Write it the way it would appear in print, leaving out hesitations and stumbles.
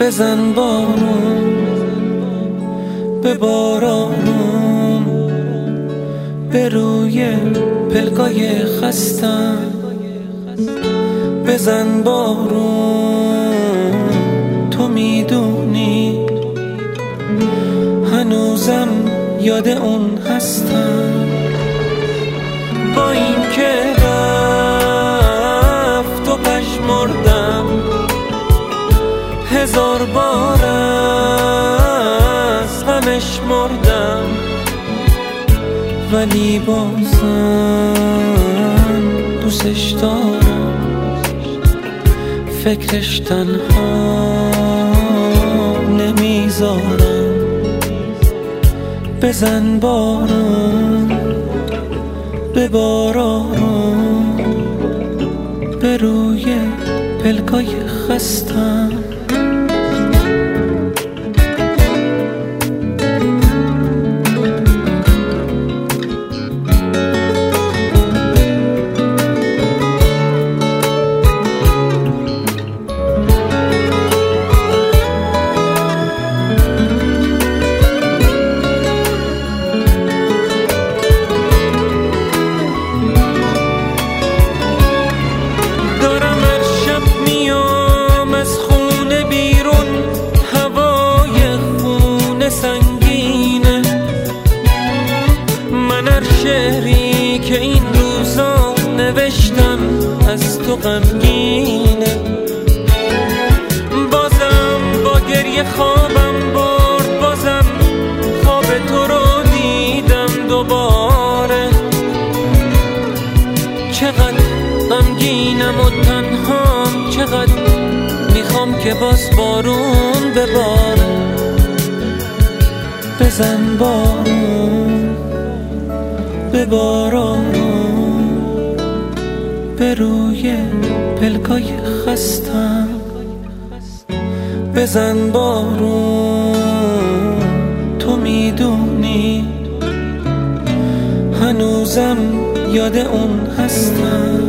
بزن بارون به بارانم، به روی پلکای خستم بزن بارون. تو میدونی هنوزم یاد اون هستم، با این که رفت و پژمردم، هزار بار از غمش مردم، ولی بازم دوستش دارم، فکرش تنها نمیذارم. بزن بارون به بارانم، به روی پلکای خستم. شعری که این روزا نوشتم از تو غمگینه، بازم با گریه خوابم برد، بازم خواب تو رو دیدم دوباره. چقدر غمگینم و تنهام، چقدر میخوام که باز بارون بباره. بزن بارون به بارانم، به روی پلکای خستم بزن بارون. تو میدونی هنوزم یاد اون هستم.